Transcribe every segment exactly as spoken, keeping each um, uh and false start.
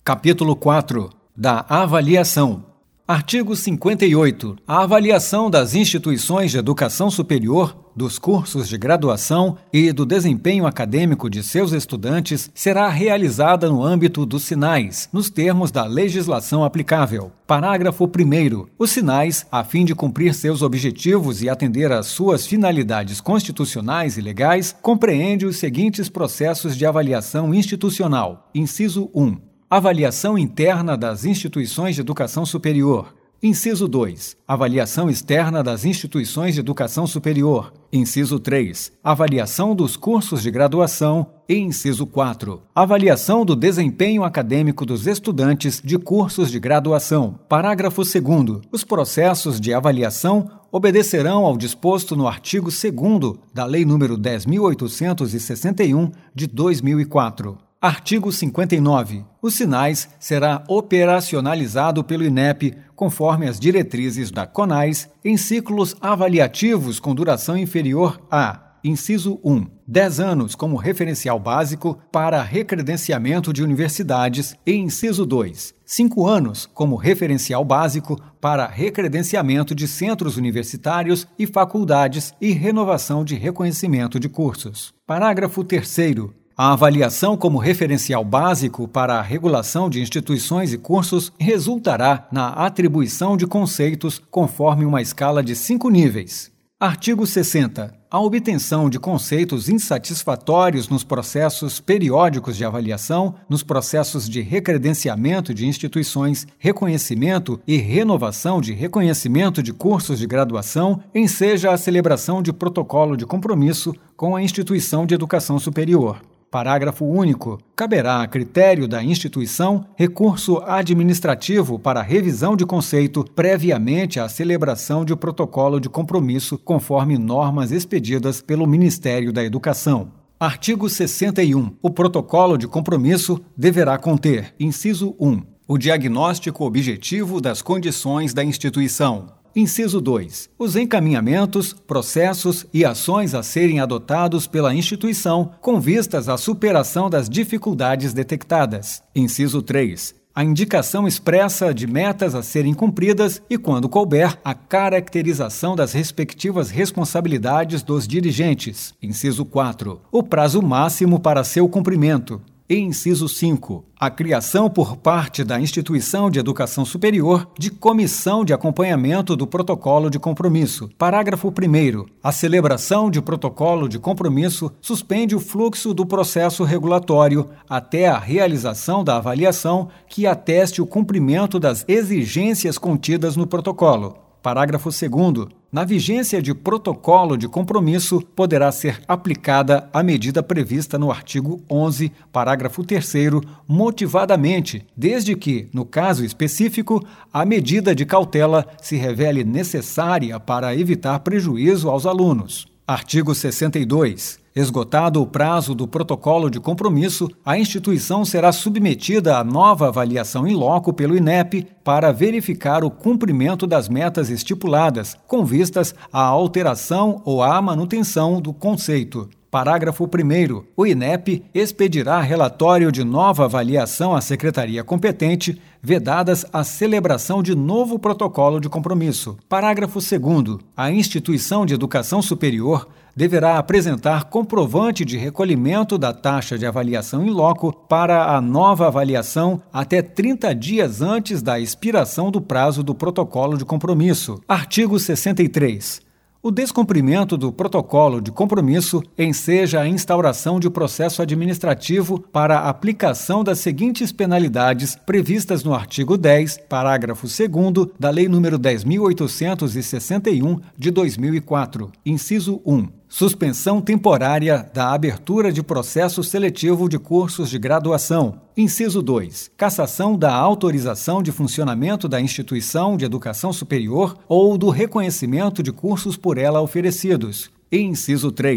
Capítulo quatro. Da avaliação. Artigo cinquenta e oito. A avaliação das instituições de educação superior, dos cursos de graduação e do desempenho acadêmico de seus estudantes será realizada no âmbito dos SINAIS, nos termos da legislação aplicável. Parágrafo primeiro. Os SINAIS, a fim de cumprir seus objetivos e atender às suas finalidades constitucionais e legais, compreende os seguintes processos de avaliação institucional. Inciso um. Avaliação interna das instituições de educação superior. Inciso dois. Avaliação externa das instituições de educação superior. Inciso três. Avaliação dos cursos de graduação. E inciso quatro. Avaliação do desempenho acadêmico dos estudantes de cursos de graduação. Parágrafo segundo. Os processos de avaliação obedecerão ao disposto no artigo segundo da Lei nº dez mil oitocentos e sessenta e um, de dois mil e quatro. Artigo cinquenta e nove. Os SINAIS será operacionalizado pelo INEP, conforme as diretrizes da CONAIS, em ciclos avaliativos com duração inferior a, inciso um, dez anos como referencial básico para recredenciamento de universidades e, inciso dois, cinco anos como referencial básico para recredenciamento de centros universitários e faculdades e renovação de reconhecimento de cursos. Parágrafo terceiro. A avaliação como referencial básico para a regulação de instituições e cursos resultará na atribuição de conceitos conforme uma escala de cinco níveis. Artigo sessenta. A obtenção de conceitos insatisfatórios nos processos periódicos de avaliação, nos processos de recredenciamento de instituições, reconhecimento e renovação de reconhecimento de cursos de graduação, enseja a celebração de protocolo de compromisso com a instituição de educação superior. Parágrafo único. Caberá a critério da instituição recurso administrativo para revisão de conceito previamente à celebração de protocolo de compromisso conforme normas expedidas pelo Ministério da Educação. Artigo sessenta e um. O protocolo de compromisso deverá conter, inciso um, o diagnóstico objetivo das condições da instituição. Inciso dois. Os encaminhamentos, processos e ações a serem adotados pela instituição com vistas à superação das dificuldades detectadas. Inciso três. A indicação expressa de metas a serem cumpridas e, quando couber, a caracterização das respectivas responsabilidades dos dirigentes. Inciso quatro. O prazo máximo para seu cumprimento. E inciso cinco. A criação por parte da instituição de educação superior de comissão de acompanhamento do protocolo de compromisso. Parágrafo primeiro. A celebração de protocolo de compromisso suspende o fluxo do processo regulatório até a realização da avaliação que ateste o cumprimento das exigências contidas no protocolo. Parágrafo segundo. Na vigência de protocolo de compromisso, poderá ser aplicada a medida prevista no artigo onze, parágrafo terceiro, motivadamente, desde que, no caso específico, a medida de cautela se revele necessária para evitar prejuízo aos alunos. Artigo sessenta e dois. Esgotado o prazo do protocolo de compromisso, a instituição será submetida a nova avaliação in loco pelo INEP para verificar o cumprimento das metas estipuladas, com vistas à alteração ou à manutenção do conceito. Parágrafo primeiro. O INEP expedirá relatório de nova avaliação à secretaria competente, vedadas a celebração de novo protocolo de compromisso. Parágrafo segundo. A instituição de educação superior deverá apresentar comprovante de recolhimento da taxa de avaliação in loco para a nova avaliação até trinta dias antes da expiração do prazo do protocolo de compromisso. Artigo sessenta e três. O descumprimento do protocolo de compromisso enseja a instauração de processo administrativo para a aplicação das seguintes penalidades previstas no artigo dez, parágrafo segundo da Lei nº dez mil oitocentos e sessenta e um, de dois mil e quatro. Inciso um. Suspensão temporária da abertura de processo seletivo de cursos de graduação. Inciso dois. Cassação da autorização de funcionamento da instituição de educação superior ou do reconhecimento de cursos por ela oferecidos. E inciso três.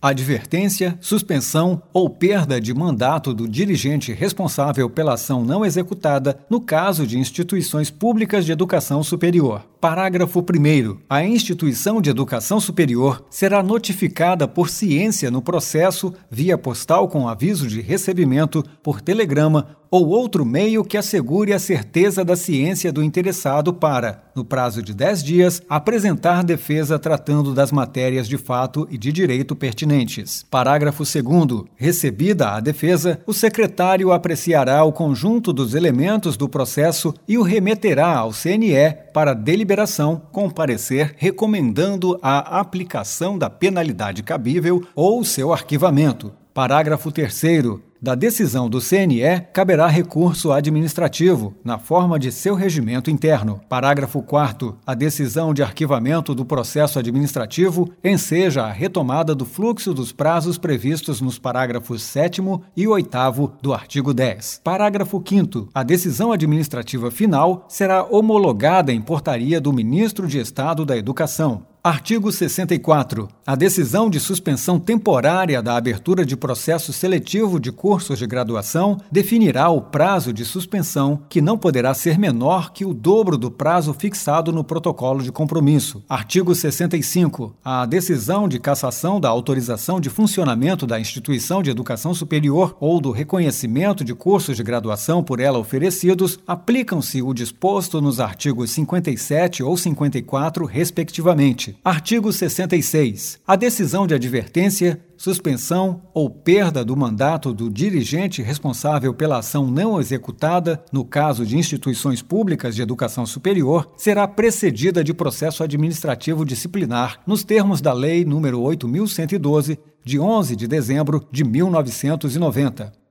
advertência, suspensão ou perda de mandato do dirigente responsável pela ação não executada no caso de instituições públicas de educação superior. Parágrafo primeiro. A instituição de educação superior será notificada por ciência no processo via postal com aviso de recebimento, por telegrama ou outro meio que assegure a certeza da ciência do interessado para, no prazo de dez dias, apresentar defesa tratando das matérias de fato e de direito pertinentes. Parágrafo segundo. Recebida a defesa, o secretário apreciará o conjunto dos elementos do processo e o remeterá ao C N E para deliberação com parecer recomendando a aplicação da penalidade cabível ou seu arquivamento. Parágrafo terceiro. Da decisão do C N E, caberá recurso administrativo, na forma de seu regimento interno. Parágrafo quarto. A decisão de arquivamento do processo administrativo enseja a retomada do fluxo dos prazos previstos nos parágrafos sétimo e oitavo do artigo dez. Parágrafo quinto. A decisão administrativa final será homologada em portaria do Ministro de Estado da Educação. Artigo sessenta e quatro. A decisão de suspensão temporária da abertura de processo seletivo de cursos de graduação definirá o prazo de suspensão, que não poderá ser menor que o dobro do prazo fixado no protocolo de compromisso. Artigo sessenta e cinco. A decisão de cassação da autorização de funcionamento da instituição de educação superior ou do reconhecimento de cursos de graduação por ela oferecidos aplicam-se o disposto nos artigos cinquenta e sete ou cinquenta e quatro, respectivamente. Artigo sessenta e seis. A decisão de advertência, suspensão ou perda do mandato do dirigente responsável pela ação não executada, no caso de instituições públicas de educação superior, será precedida de processo administrativo disciplinar, nos termos da Lei nº oito mil cento e doze, de onze de dezembro de mil novecentos e noventa.